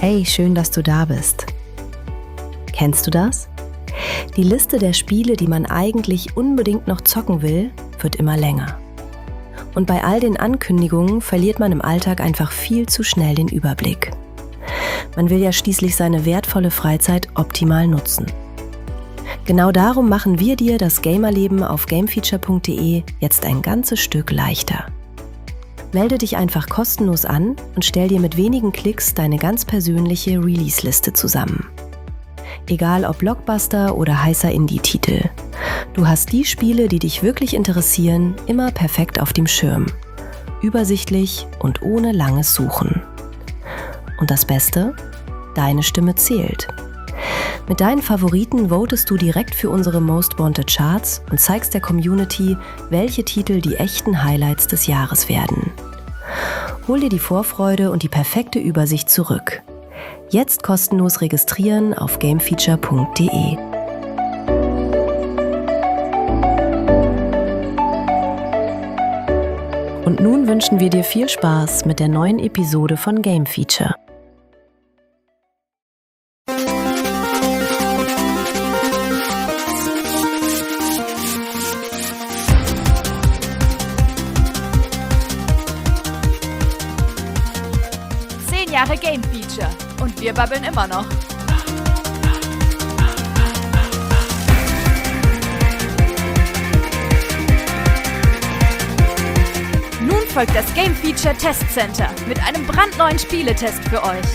Hey, schön, dass du da bist. Kennst du das? Die Liste der Spiele, die man eigentlich unbedingt noch zocken will, wird immer länger. Und bei all den Ankündigungen verliert man im Alltag einfach viel zu schnell den Überblick. Man will ja schließlich seine wertvolle Freizeit optimal nutzen. Genau darum machen wir dir das Gamerleben auf gamefeature.de jetzt ein ganzes Stück leichter. Melde dich einfach kostenlos an und stell dir mit wenigen Klicks deine ganz persönliche Release-Liste zusammen. Egal ob Blockbuster oder heißer Indie-Titel. Du hast die Spiele, die dich wirklich interessieren, immer perfekt auf dem Schirm. Übersichtlich und ohne langes Suchen. Und das Beste? Deine Stimme zählt. Mit deinen Favoriten votest du direkt für unsere Most Wanted Charts und zeigst der Community, welche Titel die echten Highlights des Jahres werden. Hol dir die Vorfreude und die perfekte Übersicht zurück. Jetzt kostenlos registrieren auf gamefeature.de. Und nun wünschen wir dir viel Spaß mit der neuen Episode von Game Feature. Jahre Game Feature und wir babbeln immer noch. Nun folgt das Game Feature Test Center mit einem brandneuen Spieletest für euch.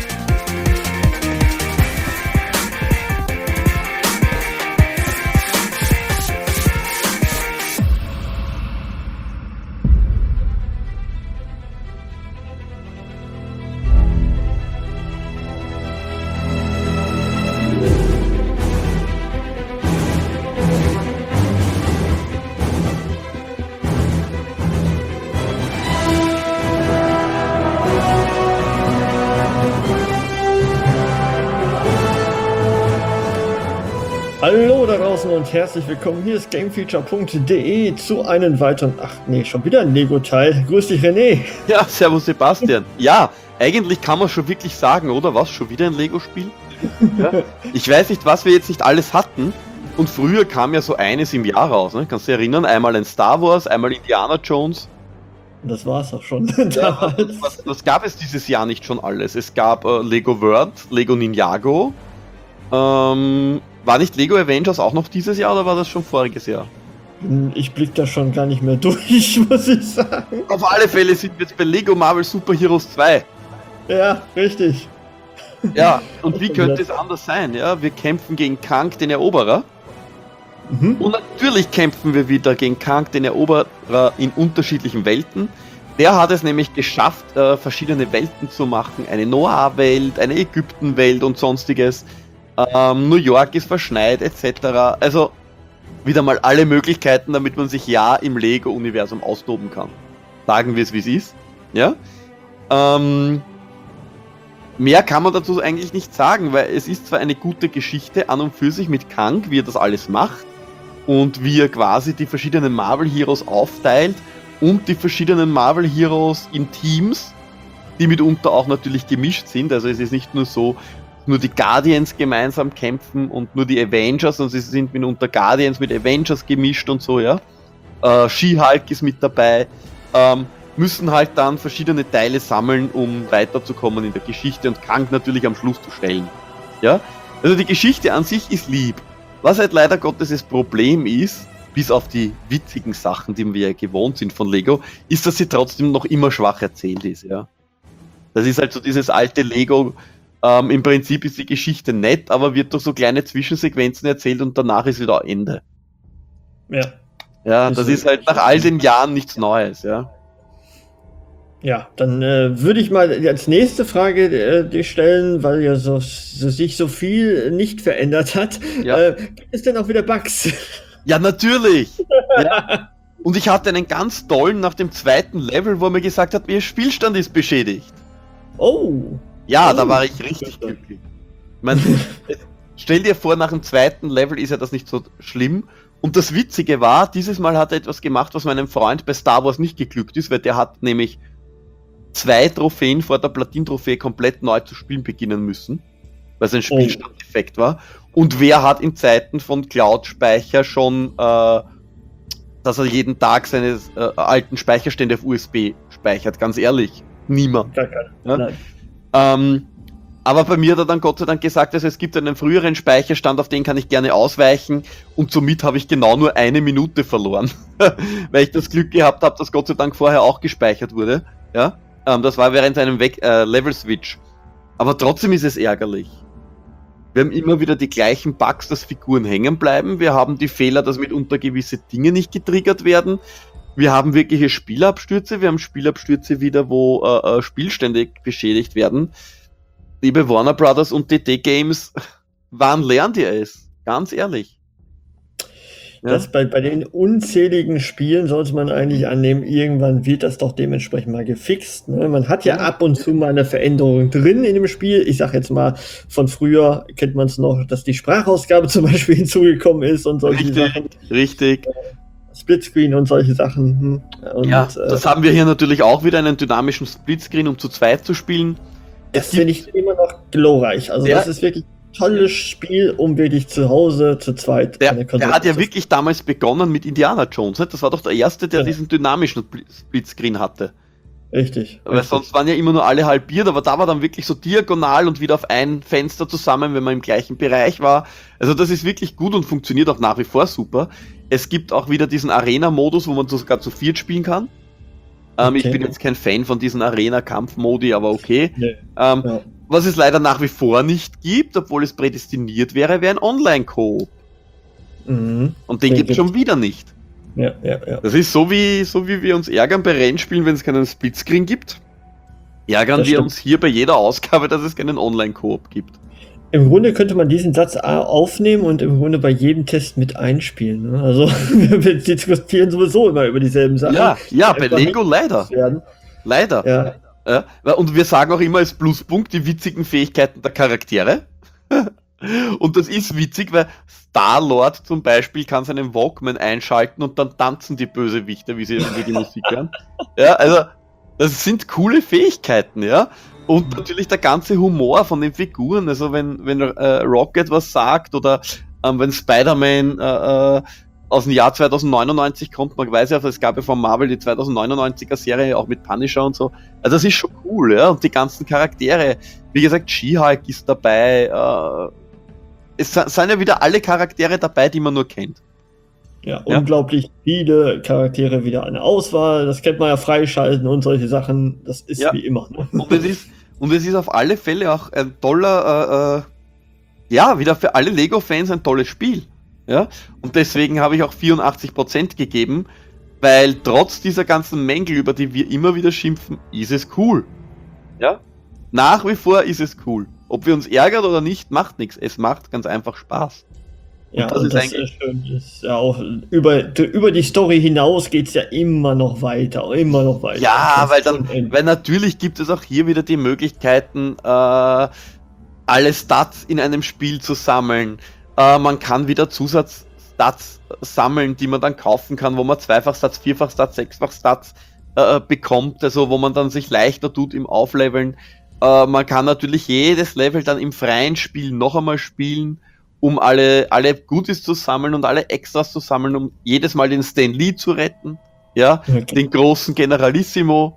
Hallo da draußen und herzlich willkommen. Hier ist gamefeature.de zu einem weiteren, schon wieder ein Lego-Teil. Grüß dich, René. Ja, servus Sebastian. Ja, eigentlich kann man schon wirklich sagen, oder was? Schon wieder ein Lego-Spiel? Ja. Ich weiß nicht, was wir jetzt nicht alles hatten. Und früher kam ja so eines im Jahr raus, ne? Kannst du dich erinnern? Einmal ein Star Wars, einmal Indiana Jones. Das war's auch schon. Ja, was gab es dieses Jahr nicht schon alles? Es gab Lego World, Lego Ninjago, war nicht Lego Avengers auch noch dieses Jahr oder war das schon voriges Jahr? Ich blick da schon gar nicht mehr durch, muss ich sagen. Auf alle Fälle sind wir jetzt bei Lego Marvel Super Heroes 2. Ja, richtig. Ja, und wie könnte es anders sein? Ja, wir kämpfen gegen Kang, den Eroberer. Mhm. Und natürlich kämpfen wir wieder gegen Kang, den Eroberer, in unterschiedlichen Welten. Der hat es nämlich geschafft, verschiedene Welten zu machen. Eine Noir-Welt, eine Ägypten-Welt und sonstiges. New York ist verschneit etc. Also wieder mal alle Möglichkeiten, damit man sich ja im Lego-Universum austoben kann. Sagen wir es, wie es ist. Ja? Mehr kann man dazu eigentlich nicht sagen, weil es ist zwar eine gute Geschichte an und für sich mit Kang, wie er das alles macht und wie er quasi die verschiedenen Marvel-Heroes aufteilt und die verschiedenen Marvel-Heroes in Teams, die mitunter auch natürlich gemischt sind. Also es ist nicht nur so, nur die Guardians gemeinsam kämpfen und nur die Avengers, und sie sind mitunter Guardians mit Avengers gemischt und so, ja. She-Hulk ist mit dabei, müssen halt dann verschiedene Teile sammeln, um weiterzukommen in der Geschichte und Kang natürlich am Schluss zu stellen. Ja? Also die Geschichte an sich ist lieb. Was halt leider Gottes das Problem ist, bis auf die witzigen Sachen, die wir ja gewohnt sind von Lego, ist, dass sie trotzdem noch immer schwach erzählt ist, ja. Das ist halt so dieses alte Lego. Im Prinzip ist die Geschichte nett, aber wird durch so kleine Zwischensequenzen erzählt und danach ist wieder Ende. Ja. Ja, das ist halt nach all den Jahren nichts Neues, ja. Ja, dann würde ich mal als nächste Frage dir stellen, weil ja sich so viel nicht verändert hat. Ja. Gibt es denn auch wieder Bugs? Ja, natürlich! Ja. Und ich hatte einen ganz tollen nach dem zweiten Level, wo er mir gesagt hat, ihr Spielstand ist beschädigt. Oh! Ja, da war ich richtig glücklich. Ich meine, stell dir vor, nach dem zweiten Level ist ja das nicht so schlimm. Und das Witzige war, dieses Mal hat er etwas gemacht, was meinem Freund bei Star Wars nicht geglückt ist, weil der hat nämlich 2 Trophäen vor der Platin-Trophäe komplett neu zu spielen beginnen müssen, weil es ein Spielstand-Effekt war. Und wer hat in Zeiten von Cloud-Speicher schon, dass er jeden Tag seine alten Speicherstände auf USB speichert? Ganz ehrlich, niemand. Ja? Aber bei mir hat er dann Gott sei Dank gesagt, also es gibt einen früheren Speicherstand, auf den kann ich gerne ausweichen, und somit habe ich genau nur 1 Minute verloren, weil ich das Glück gehabt habe, dass Gott sei Dank vorher auch gespeichert wurde. Ja? Das war während einem Level-Switch. Aber trotzdem ist es ärgerlich. Wir haben immer wieder die gleichen Bugs, dass Figuren hängen bleiben. Wir haben die Fehler, dass mitunter gewisse Dinge nicht getriggert werden. Wir haben wirkliche Spielabstürze. Wir haben Spielabstürze wieder, wo Spielstände beschädigt werden. Liebe Warner Brothers und DD Games, wann lernt ihr es? Ganz ehrlich. Ja? Bei den unzähligen Spielen sollte man eigentlich annehmen, irgendwann wird das doch dementsprechend mal gefixt. Ne? Man hat ja ab und zu mal eine Veränderung drin in dem Spiel. Ich sag jetzt mal, von früher kennt man es noch, dass die Sprachausgabe zum Beispiel hinzugekommen ist und solche Sachen. Richtig. Splitscreen und solche Sachen. Und, das haben wir hier natürlich auch wieder, einen dynamischen Splitscreen, um zu zweit zu spielen. Das finde ich immer noch glorreich. Also das ist wirklich ein tolles Spiel, um wirklich zu Hause zu zweit eine Konsole. Der hat ja wirklich damals begonnen mit Indiana Jones. Das war doch der erste, der diesen dynamischen Splitscreen hatte. Richtig. Weil sonst waren ja immer nur alle halbiert, aber da war dann wirklich so diagonal und wieder auf ein Fenster zusammen, wenn man im gleichen Bereich war. Also das ist wirklich gut und funktioniert auch nach wie vor super. Es gibt auch wieder diesen Arena-Modus, wo man sogar zu 4 spielen kann. Ich bin jetzt kein Fan von diesen Arena-Kampf-Modi, aber okay. Nee. Was es leider nach wie vor nicht gibt, obwohl es prädestiniert wäre, wäre ein Online-Koop. Und den gibt es schon wieder nicht. Ja. Das ist so wie wir uns ärgern bei Rennspielen, wenn es keinen Splitscreen gibt. Ärgern wir uns hier bei jeder Ausgabe, dass es keinen Online-Koop gibt. Im Grunde könnte man diesen Satz aufnehmen und im Grunde bei jedem Test mit einspielen. Ne? Also wir diskutieren sowieso immer über dieselben Sachen. Ja, bei Lego leider. Leider. Ja. Und wir sagen auch immer als Pluspunkt die witzigen Fähigkeiten der Charaktere. Und das ist witzig, weil Star-Lord zum Beispiel kann seinen Walkman einschalten und dann tanzen die Bösewichter, wie sie die Musik hören. Ja, also das sind coole Fähigkeiten, ja. Und natürlich der ganze Humor von den Figuren, also wenn Rocket was sagt oder wenn Spider-Man aus dem Jahr 2099 kommt, man weiß ja, es gab ja von Marvel die 2099er Serie auch mit Punisher und so, also das ist schon cool, ja, und die ganzen Charaktere, wie gesagt, She-Hulk ist dabei, es sind ja wieder alle Charaktere dabei, die man nur kennt. Ja, unglaublich viele Charaktere wieder eine Auswahl, das kennt man ja freischalten und solche Sachen, das ist wie immer. Ne? Und es ist auf alle Fälle auch ein toller, wieder für alle Lego-Fans ein tolles Spiel. Ja? Und deswegen habe ich auch 84% gegeben, weil trotz dieser ganzen Mängel, über die wir immer wieder schimpfen, ist es cool. Ja? Nach wie vor ist es cool. Ob wir uns ärgern oder nicht, macht nichts. Es macht ganz einfach Spaß. Ja, und das ist schön. Ist ja auch über die Story hinaus geht es ja immer noch weiter. Ja, weil natürlich gibt es auch hier wieder die Möglichkeiten, alle Stats in einem Spiel zu sammeln. Man kann wieder Zusatzstats sammeln, die man dann kaufen kann, wo man 2-fach-Stats, 4-fach-Stats, 6-fach-Stats bekommt, also wo man dann sich leichter tut im Aufleveln. Man kann natürlich jedes Level dann im freien Spiel noch einmal spielen, um alle Goodies zu sammeln und alle Extras zu sammeln, um jedes Mal den Stan Lee zu retten, den großen Generalissimo,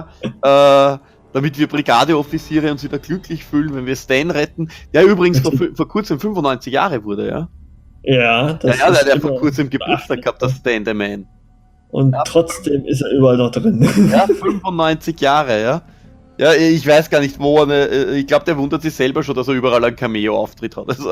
damit wir Brigadeoffiziere uns wieder glücklich fühlen, wenn wir Stan retten, der übrigens vor kurzem 95 Jahre wurde, ja. Ja, der hat vor kurzem Geburtstag gehabt, der Stan the Man. Und trotzdem ist er überall noch drin. Ja, 95 Jahre, ja. Ja, ich weiß gar nicht, wo ich glaube, der wundert sich selber schon, dass er überall einen Cameo-Auftritt hat. Also.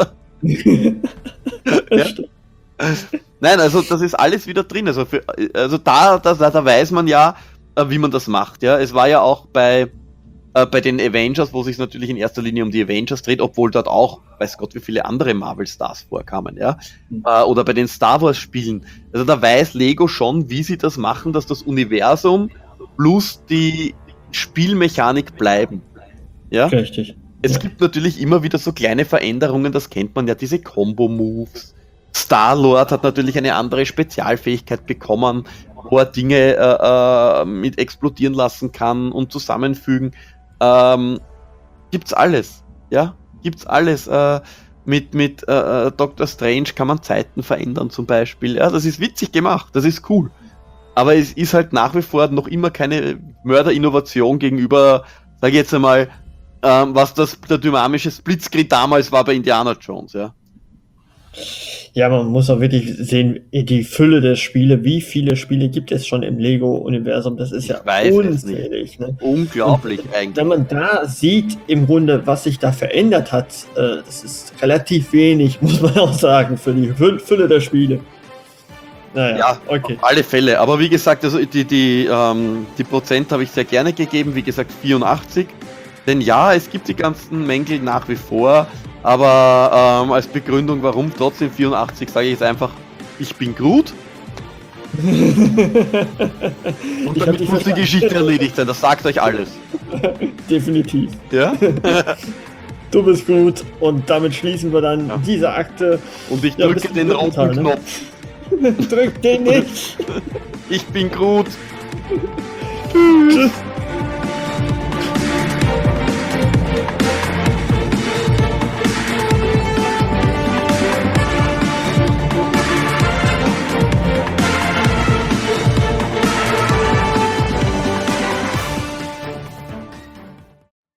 Nein, also das ist alles wieder drin. Also da weiß man ja, wie man das macht. Ja, es war ja auch bei den Avengers, wo sich natürlich in erster Linie um die Avengers dreht, obwohl dort auch, weiß Gott, wie viele andere Marvel-Stars vorkamen. Ja, oder bei den Star Wars-Spielen. Also da weiß Lego schon, wie sie das machen, dass das Universum plus die Spielmechanik bleiben. Ja, richtig. Es gibt natürlich immer wieder so kleine Veränderungen, das kennt man ja, diese Combo-Moves, Star-Lord hat natürlich eine andere Spezialfähigkeit bekommen, wo er Dinge mit explodieren lassen kann und zusammenfügen. Gibt's alles, ja? Gibt's alles. Mit Doctor Strange kann man Zeiten verändern zum Beispiel. Ja, das ist witzig gemacht, das ist cool. Aber es ist halt nach wie vor noch immer keine Mörderinnovation gegenüber, sag ich jetzt einmal, was der dynamische Splitscreen damals war bei Indiana Jones, ja. Ja, man muss auch wirklich sehen, die Fülle der Spiele, wie viele Spiele gibt es schon im Lego-Universum, das ist ja unzählig. Ne? Unglaublich eigentlich. Wenn man da sieht, im Grunde, was sich da verändert hat, das ist relativ wenig, muss man auch sagen, für die Fülle der Spiele. Naja, ja, okay. Auf alle Fälle. Aber wie gesagt, also die Prozent habe ich sehr gerne gegeben, wie gesagt 84. Denn ja, es gibt die ganzen Mängel nach wie vor, aber als Begründung, warum trotzdem 84, sage ich jetzt einfach, ich bin Groot. Und damit muss die Geschichte erledigt sein, das sagt euch alles. Definitiv. Ja? Du bist gut und damit schließen wir dann diese Akte. Und ich drücke den roten Knopf. Drück den nicht. Ich bin Groot. Tschüss.